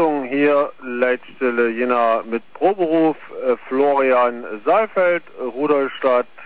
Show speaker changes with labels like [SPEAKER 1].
[SPEAKER 1] Besetzung hier Leitstelle Jena mit Proberuf Florian Saalfeld, Rudolstadt